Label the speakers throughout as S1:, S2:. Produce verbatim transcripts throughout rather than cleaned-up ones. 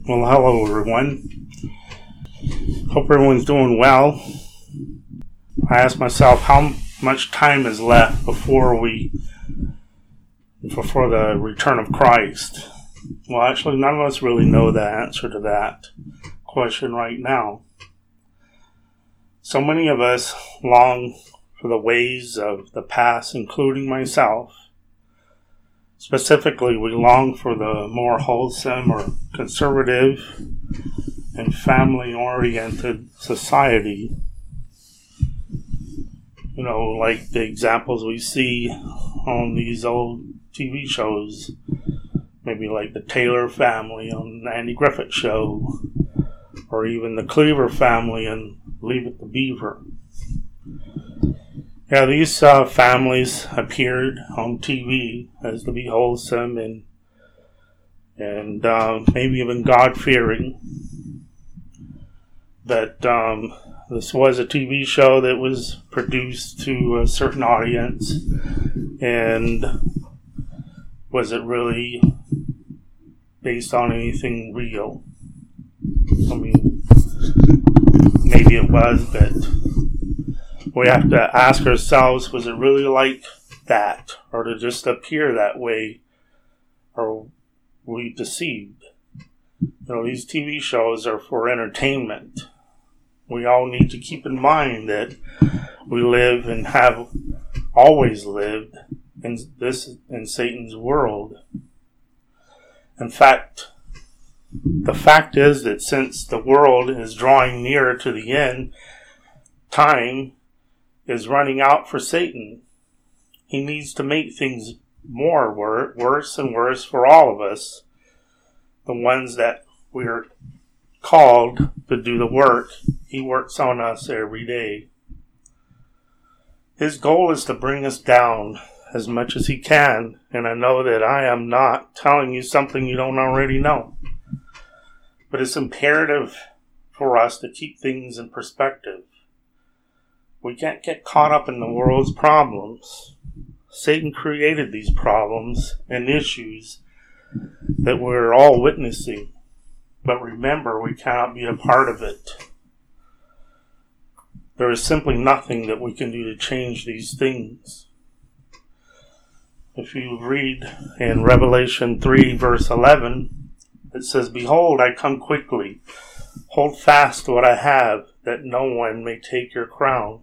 S1: Well, hello everyone. Hope everyone's doing well. I asked myself how much time is left before we, before the return of Christ. Well, actually, none of us really know the answer to that question right now. So many of us long for the ways of the past, including myself. Specifically, we long for the more wholesome or conservative and family-oriented society. You know, like the examples we see on these old T V shows. Maybe like the Taylor family on the Andy Griffith Show. Or even the Cleaver family in Leave It to Beaver. Yeah, these uh, families appeared on T V as to be wholesome and and um, maybe even God-fearing. But um, this was a T V show that was produced to a certain audience, and was it really based on anything real? I mean, maybe it was, but we have to ask ourselves, was it really like that? Or did it just appear that way? Or were we deceived? You know, these T V shows are for entertainment. We all need to keep in mind that we live and have always lived in this, in Satan's world. In fact, the fact is that since the world is drawing nearer to the end, time is running out for Satan. He needs to make things more wor- worse and worse for all of us, the ones that we are called to do the work. He works on us every day. His goal is to bring us down as much as he can, and I know that I am not telling you something you don't already know. But it's imperative for us to keep things in perspective. We can't get caught up in the world's problems. Satan created these problems and issues that we're all witnessing. But remember, we cannot be a part of it. There is simply nothing that we can do to change these things. If you read in Revelation three, verse eleven, it says, "Behold, I come quickly. Hold fast what I have, that no one may take your crown."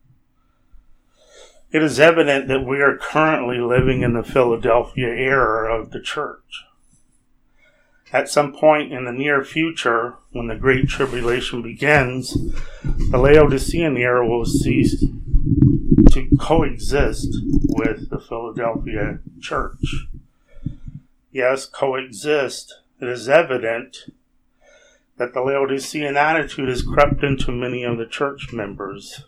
S1: It is evident that we are currently living in the Philadelphia era of the church. At some point in the near future, when the Great Tribulation begins, the Laodicean era will cease to coexist with the Philadelphia church. Yes, coexist. It is evident that the Laodicean attitude has crept into many of the church members.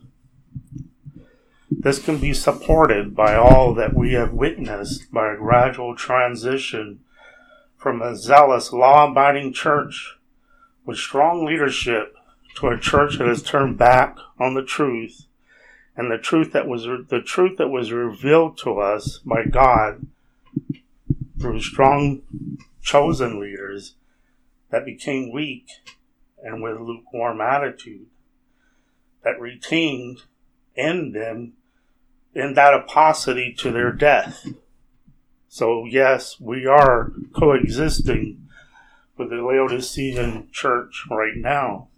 S1: This can be supported by all that we have witnessed by a gradual transition from a zealous, law-abiding church with strong leadership to a church that has turned back on the truth and the truth that was the truth that was revealed to us by God through strong, chosen leaders that became weak and with lukewarm attitude, that retained in them in that apostasy to their death. So yes, we are coexisting with the Laodicean church right now.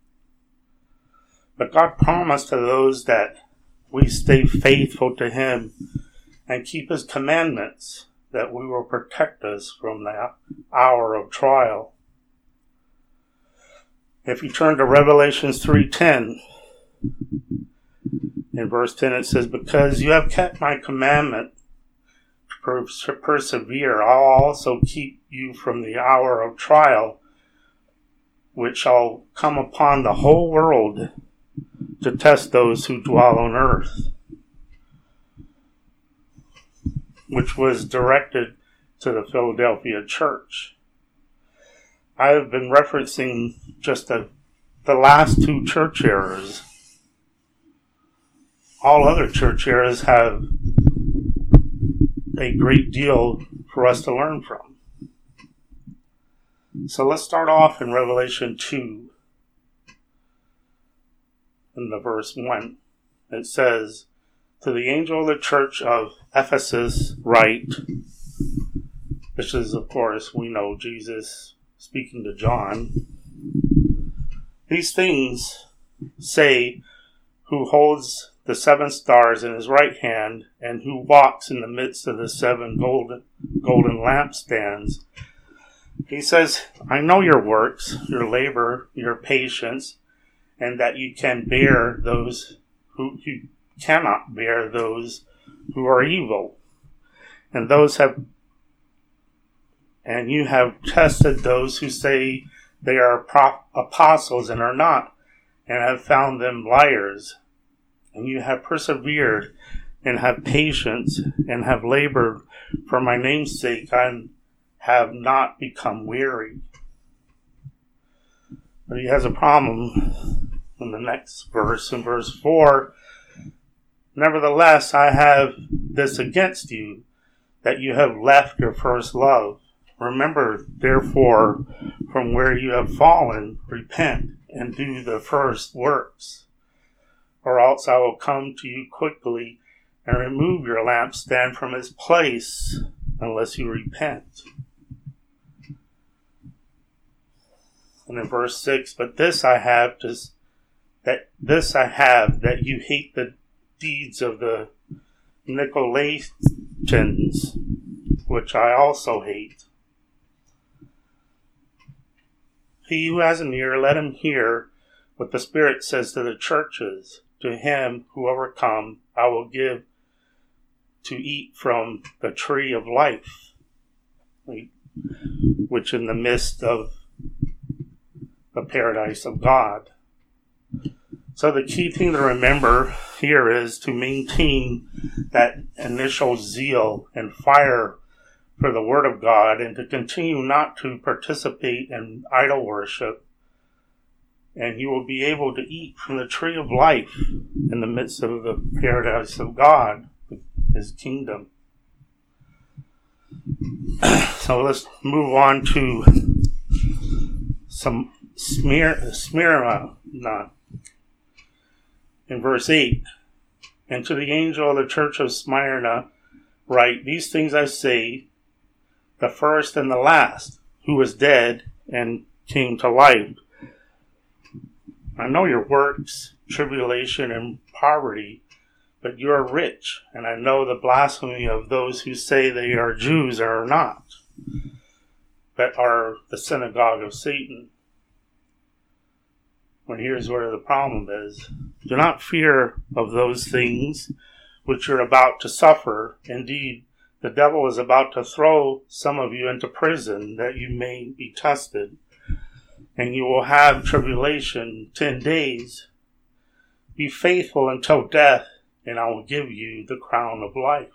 S1: But God promised to those that we stay faithful to Him and keep His commandments, that we will protect us from the hour of trial. If you turn to Revelation three ten, in verse ten it says, "Because you have kept my commandment to persevere, I'll also keep you from the hour of trial, which shall come upon the whole world to test those who dwell on earth," which was directed to the Philadelphia church. I have been referencing just the, the last two church eras. All other church eras have a great deal for us to learn from. So let's start off in Revelation two, in the verse one. It says, "To the angel of the church of Ephesus write," which is, of course, we know Jesus speaking to John, "These things say who holds the seven stars in his right hand, and who walks in the midst of the seven golden, golden lampstands." He says, "I know your works, your labor, your patience, and that you can bear those who you cannot bear those who are evil. And those have and you have tested those who say they are pro- apostles and are not, and have found them liars. And you have persevered and have patience and have labored for my name's sake and have not become weary." But he has a problem in the next verse, in verse four. "Nevertheless, I have this against you, that you have left your first love. Remember, therefore, from where you have fallen, repent and do the first works. Or else I will come to you quickly and remove your lampstand from its place, unless you repent." And in verse six, "But this I have to, that this I have, that you hate the deeds of the Nicolaitans, which I also hate. He who has an ear, let him hear what the Spirit says to the churches. To him who overcomes, I will give to eat from the tree of life, which in the midst of the paradise of God." So the key thing to remember here is to maintain that initial zeal and fire for the Word of God, and to continue not to participate in idol worship, and you will be able to eat from the tree of life in the midst of the paradise of God, His kingdom. So let's move on to some Smyrna, Smyrna in verse eight. "And to the angel of the church of Smyrna write, These things I say, the first and the last, who was dead and came to life. I know your works, tribulation, and poverty, but you are rich, and I know the blasphemy of those who say they are Jews and are not, but are the synagogue of Satan." Well, here's where the problem is. "Do not fear of those things which you're about to suffer. Indeed, the devil is about to throw some of you into prison, that you may be tested, and you will have tribulation ten days. Be faithful until death, and I will give you the crown of life."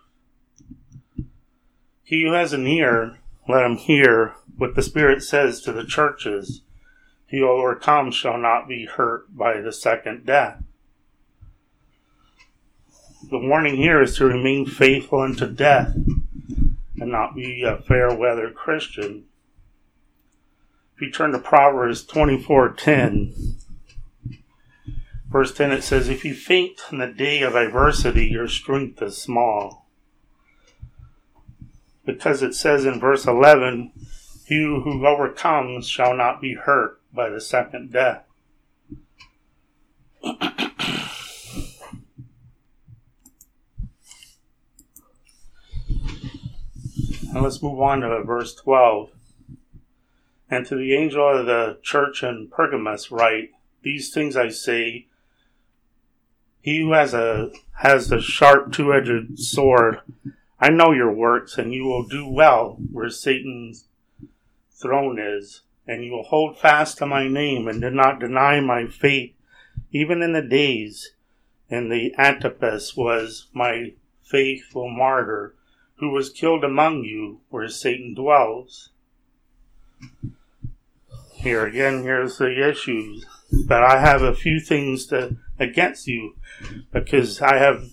S1: He who has an ear, let him hear what the Spirit says to the churches. He who overcomes shall not be hurt by the second death. The warning here is to remain faithful unto death and not be a fair-weather Christian. If you turn to Proverbs twenty-four ten, verse ten, it says, "If you faint in the day of adversity, your strength is small." Because it says in verse eleven, "He who overcomes shall not be hurt by the second death." Now let's move on to verse twelve. "And to the angel of the church in Pergamos write, These things I say, he who has a has the sharp two-edged sword, I know your works, and you will do well where Satan's throne is, and you will hold fast to my name, and did not deny my faith, even in the days, and the Antipas was my faithful martyr, who was killed among you, where Satan dwells." Here again, here's the issues. "But I have a few things to, against you, because I have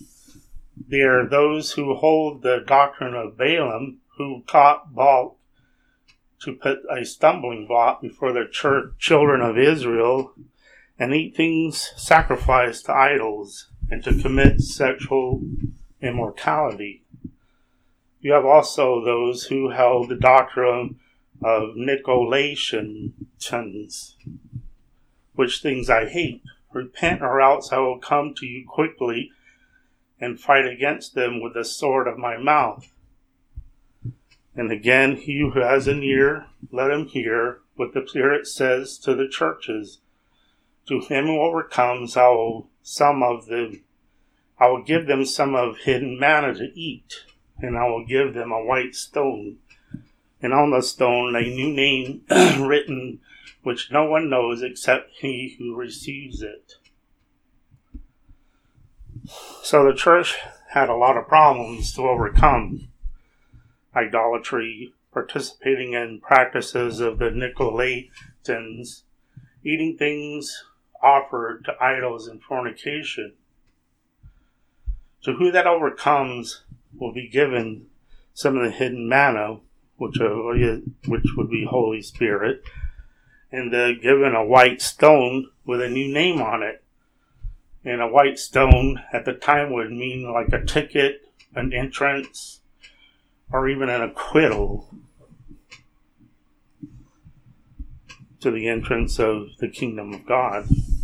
S1: there those who hold the doctrine of Balaam, who taught Balak to put a stumbling block before the church, children of Israel, and eat things sacrificed to idols, and to commit sexual immorality. You have also those who held the doctrine of Nicolaitans, which things I hate. Repent, or else I will come to you quickly and fight against them with the sword of my mouth. And again, he who has an ear, let him hear what the Spirit says to the churches. To him who overcomes, I will some of them, I will give them some of hidden manna to eat, and I will give them a white stone, and on the stone a new name written, which no one knows except he who receives it. So the church had a lot of problems to overcome. Idolatry, participating in practices of the Nicolaitans, eating things offered to idols, and fornication. To who that overcomes will be given some of the hidden manna, which, are, which would be Holy Spirit, and uh, given a white stone with a new name on it. And a white stone at the time would mean like a ticket, an entrance, or even an acquittal to the entrance of the kingdom of God.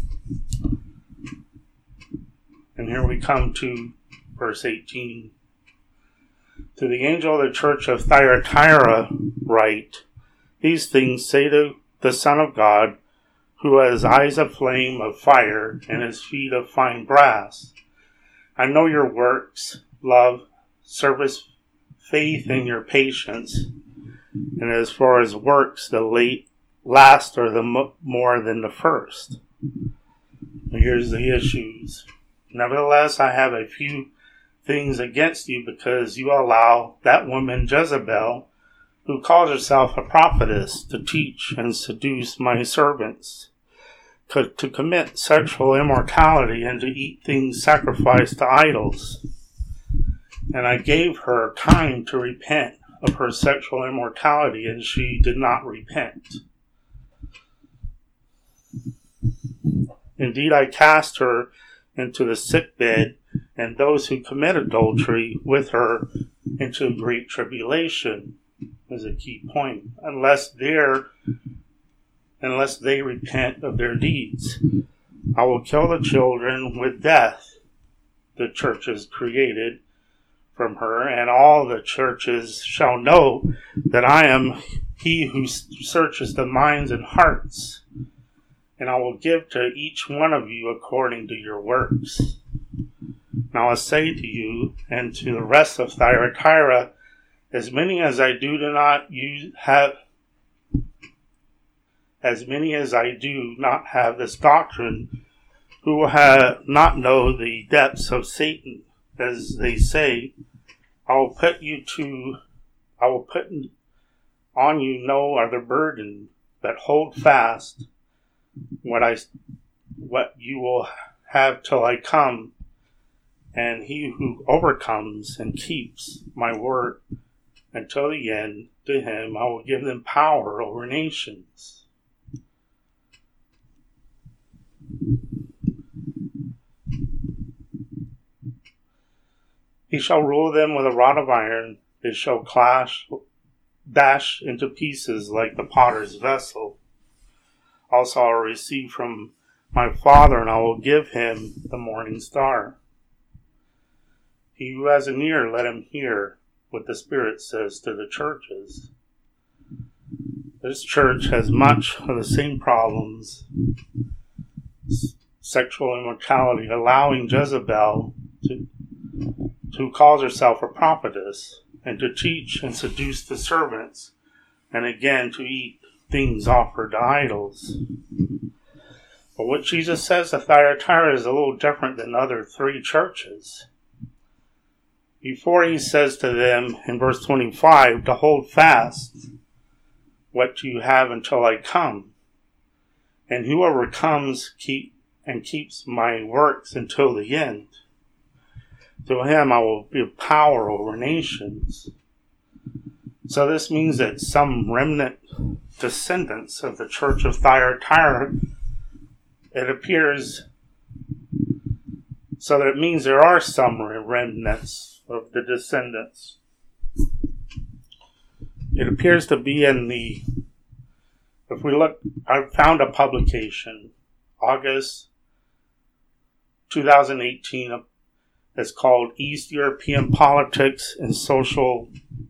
S1: And here we come to verse eighteen. To the angel of the church of Thyatira write, these things say to the Son of God, who has eyes of flame of fire and his feet of fine brass. I know your works, love, service, faith, and your patience. And as far as works, the late last are the mo- more than the first. And here's the issues. Nevertheless, I have a few things against you, because you allow that woman Jezebel, who calls herself a prophetess, to teach and seduce my servants, to, to commit sexual immorality, and to eat things sacrificed to idols. And I gave her time to repent of her sexual immorality, and she did not repent. Indeed, I cast her into the sick bed, and those who commit adultery with her into great tribulation, is a key point, unless they're unless they repent of their deeds. I will kill the children with death the churches created from her, and all the churches shall know that I am he who searches the minds and hearts, and I will give to each one of you according to your works. Now I say to you and to the rest of Thyatira, as many as I do do not use have as many as I do not have this doctrine, who will have not know the depths of Satan, as they say, I will put you to I will put on you no other burden, but hold fast what I what you will have till I come. And he who overcomes and keeps my word until the end, to him I will give them power over nations. He shall rule them with a rod of iron. They shall clash, dash into pieces like the potter's vessel. Also I will receive from my Father, and I will give him the morning star. He who has an ear, let him hear what the Spirit says to the churches. This church has much of the same problems. Sexual immorality, allowing Jezebel, to, who calls herself a prophetess, and to teach and seduce the servants, and again to eat things offered to idols. But what Jesus says to Thyatira is a little different than the other three churches. Before he says to them in verse twenty-five to hold fast what you have until I come. And whoever comes keep and keeps my works until the end, to him I will give power over nations. So this means that some remnant descendants of the Church of Thyatira, it appears, so that it means there are some remnants of the descendants. It appears to be in the, if we look, I found a publication, August twenty eighteen, it's called East European Politics and Social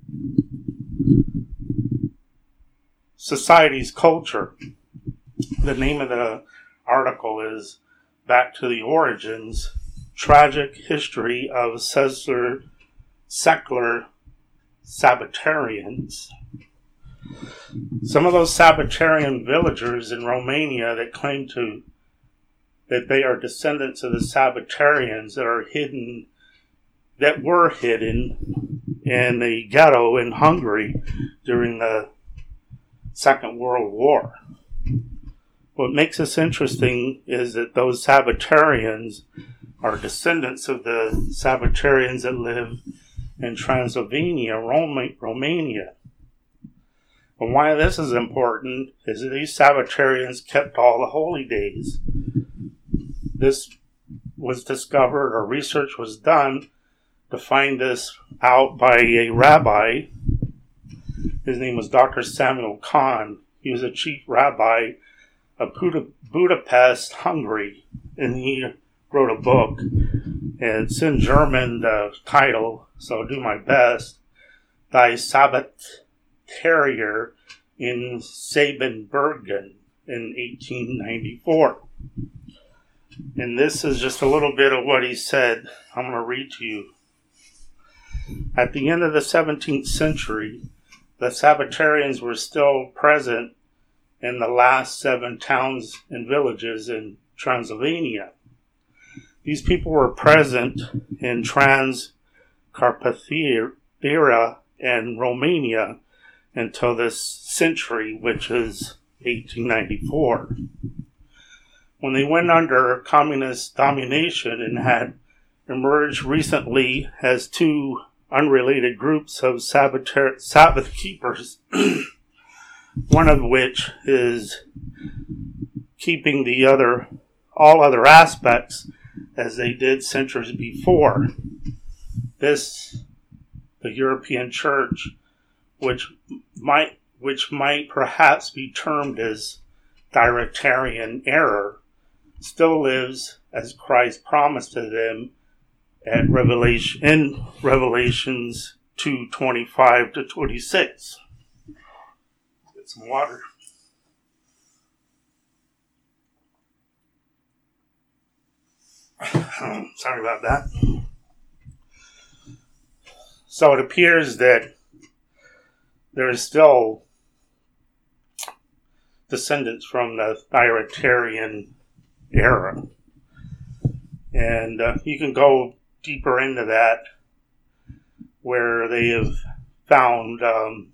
S1: Society's Culture. The name of the article is Back to the Origins, Tragic History of Secular, secular Sabbatarians. Some of those Sabbatarian villagers in Romania that claim to that they are descendants of the Sabbatarians that are hidden, that were hidden in the ghetto in Hungary during the Second World War. What makes this interesting is that those Sabbatarians are descendants of the Sabbatarians that live in Transylvania, Romania. And why this is important is that these Sabbatarians kept all the holy days. This was discovered, or research was done to find this out by a rabbi. His name was Doctor Samuel Kahn. He was a chief rabbi of Budapest, Hungary, and he wrote a book. And it's in German, the title, so I'll do my best. Die Sabbatarier in Siebenbürgen in eighteen ninety-four. And this is just a little bit of what he said. I'm going to read to you. At the end of the seventeenth century, the Sabbatarians were still present in the last seven towns and villages in Transylvania. These people were present in Transcarpathia and Romania until this century, which is eighteen ninety-four. When they went under communist domination and had emerged recently as two unrelated groups of Sabbatar- Sabbath keepers, one of which is keeping the other, all other aspects as they did centuries before. This, the European Church, which might, which might perhaps be termed as Thyatiran error, still lives as Christ promised to them at Revelation in Revelations two twenty-five to twenty-six. Get some water. Sorry about that. So it appears that there is still descendants from the Thyatiran era. And uh, you can go deeper into that, where they have found, um,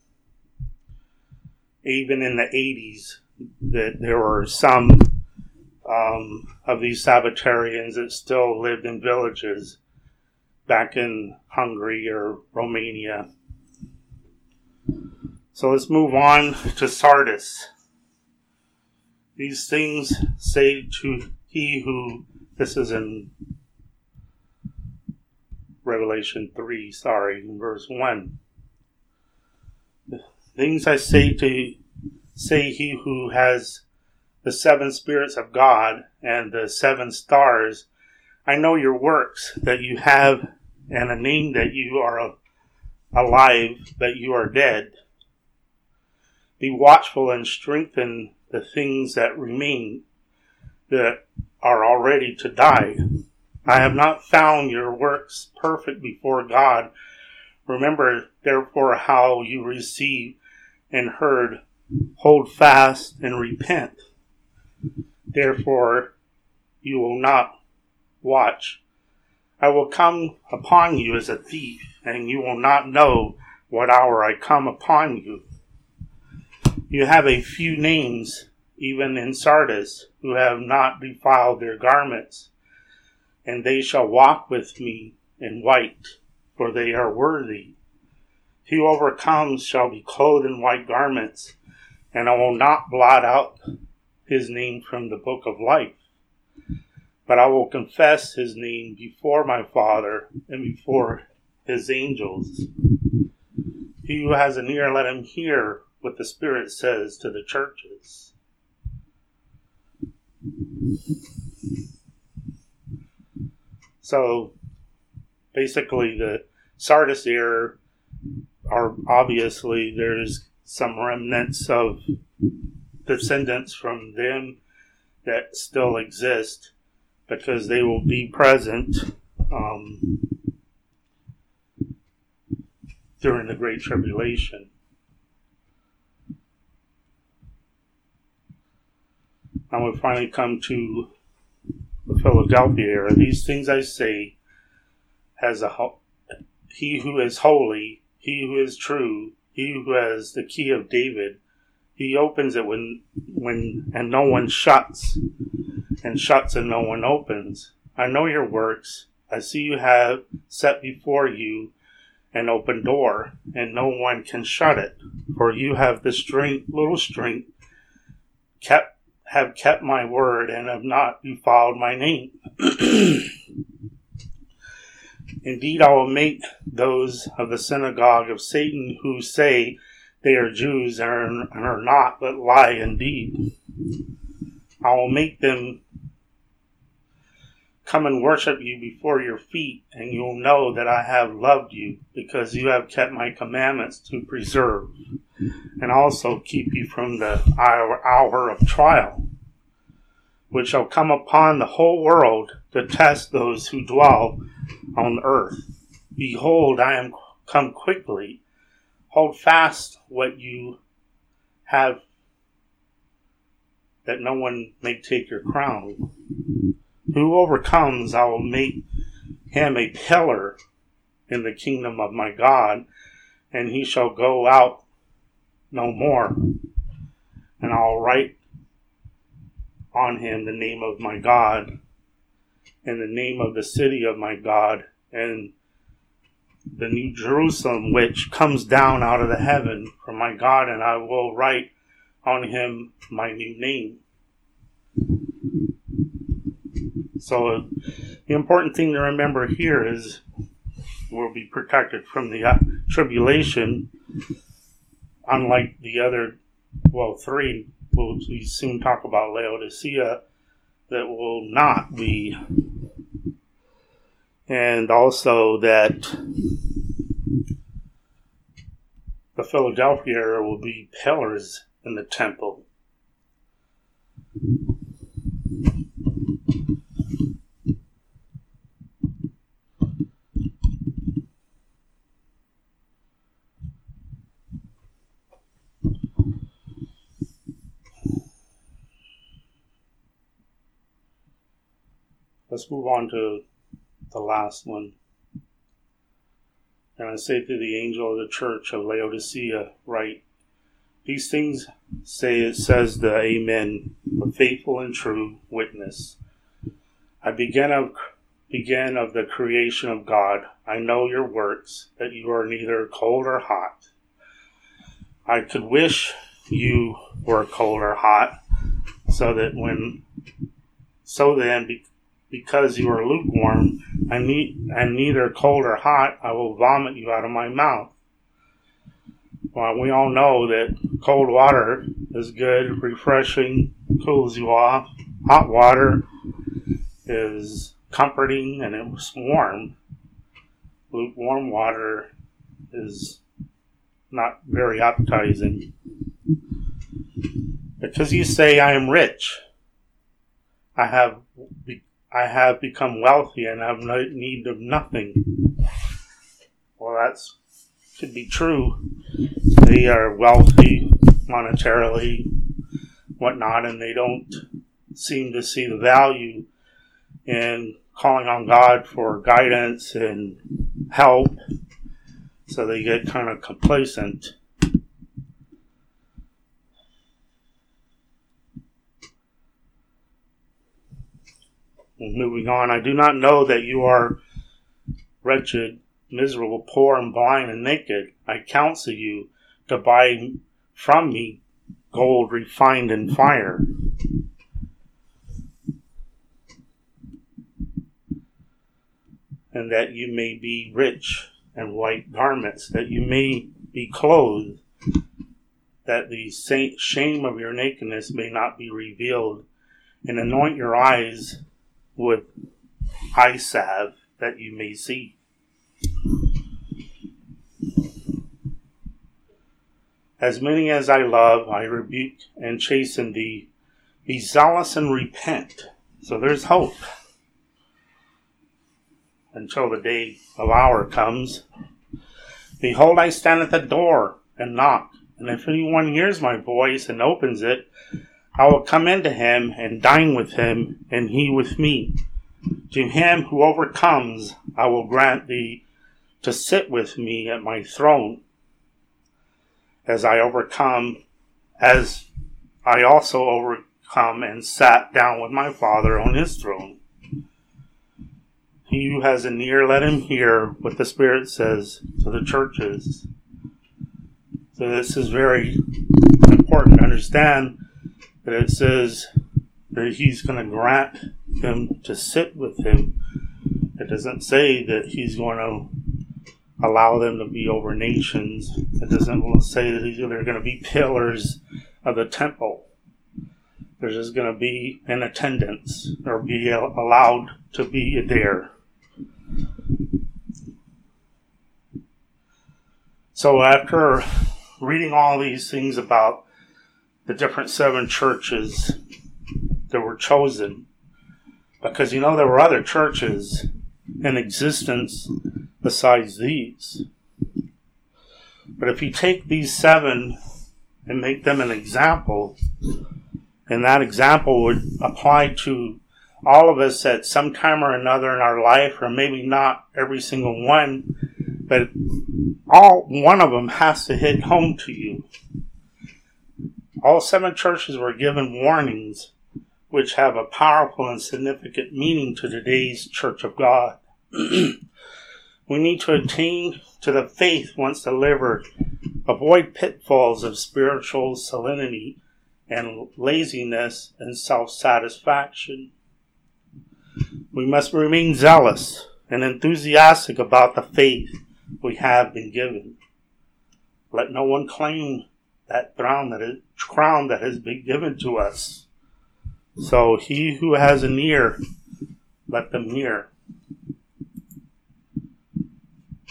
S1: even in the eighties, that there were some um, of these Sabbatarians that still lived in villages back in Hungary or Romania. So let's move on to Sardis. These things say to he who, this is in Revelation three, sorry, in verse one. The things I say to, say he who has the seven spirits of God and the seven stars, I know your works, that you have, and a name that you are alive, but you are dead. Be watchful and strengthen the things that remain, that are already to die. I have not found your works perfect before God. Remember, therefore, how you received and heard. Hold fast and repent. Therefore, you will not watch. I will come upon you as a thief, and you will not know what hour I come upon you. You have a few names, even in Sardis, who have not defiled their garments, and they shall walk with me in white, for they are worthy. He who overcomes shall be clothed in white garments, and I will not blot out his name from the book of life, but I will confess his name before my Father and before his angels. He who has an ear, let him hear what the Spirit says to the churches. So, basically, the Sardis era are obviously there's some remnants of descendants from them that still exist because they will be present um, during the Great Tribulation. And we finally come to the Philadelphia era. These things I say has a ho- he who is holy, he who is true, he who has the key of David. He opens it when when and no one shuts, and shuts and no one opens. I know your works. I see you have set before you an open door, and no one can shut it. For you have the strength, little strength, kept have kept my word, and have not defiled my name. Indeed, I will make those of the synagogue of Satan who say they are Jews and are, and are not, but lie indeed. I will make them come and worship you before your feet, and you will know that I have loved you, because you have kept my commandments to preserve, and also keep you from the hour, hour of trial, which shall come upon the whole world to test those who dwell on earth. Behold, I am come quickly. Hold fast what you have, that no one may take your crown. Who overcomes, I will make him a pillar in the kingdom of my God, and he shall go out no more. And I will write on him the name of my God, and the name of the city of my God, and the new Jerusalem which comes down out of the heaven from my God, and I will write on him my new name. So uh, the important thing to remember here is we'll be protected from the uh, tribulation, unlike the other, well, three, we'll we soon talk about Laodicea, that will not be. And also that the Philadelphia era will be pillars in the temple. Let's move on to the last one. And I say to the angel of the church of Laodicea, write, these things say it says the Amen, the faithful and true witness. I begin of begin of the creation of God. I know your works, that you are neither cold or hot. I could wish you were cold or hot, so that when so then be, because you are lukewarm, I need, and neither cold or hot, I will vomit you out of my mouth. Well, we all know that cold water is good, refreshing, cools you off. Hot water is comforting and it's warm. Lukewarm water is not very appetizing. Because you say, I am rich, I have be- I have become wealthy and have no need of nothing. Well, that's could be true. They are wealthy monetarily, whatnot, and they don't seem to see the value in calling on God for guidance and help, so they get kind of complacent. Moving on, I do not know that you are wretched, miserable, poor, and blind, and naked. I counsel you to buy from me gold refined in fire, and that you may be rich, and white garments, that you may be clothed, that the shame of your nakedness may not be revealed, and anoint your eyes with eye salve, that you may see. As many as I love, I rebuke and chasten thee. Be zealous and repent. So there's hope until the day of hour comes. Behold, I stand at the door and knock. And if anyone hears my voice and opens it, I will come into him and dine with him, and he with me. To him who overcomes, I will grant thee to sit with me at my throne, as I overcome, as I also overcome and sat down with my Father on his throne. He who has an ear, let him hear what the Spirit says to the churches. So this is very important to understand, that it says that he's going to grant them to sit with him. It doesn't say that he's going to allow them to be over nations. It doesn't say that they're going to be pillars of the temple. They're just going to be in attendance or be allowed to be there. So after reading all these things about the different seven churches that were chosen, because you know there were other churches in existence besides these. But if you take these seven and make them an example, and that example would apply to all of us at some time or another in our life, or maybe not every single one, but all one of them has to hit home to you. All seven churches were given warnings which have a powerful and significant meaning to today's Church of God. We need to attain to the faith once delivered, avoid pitfalls of spiritual salinity and laziness and self-satisfaction. We must remain zealous and enthusiastic about the faith we have been given. Let no one claim that crown that is crown that has been given to us. So he who has an ear, let them hear.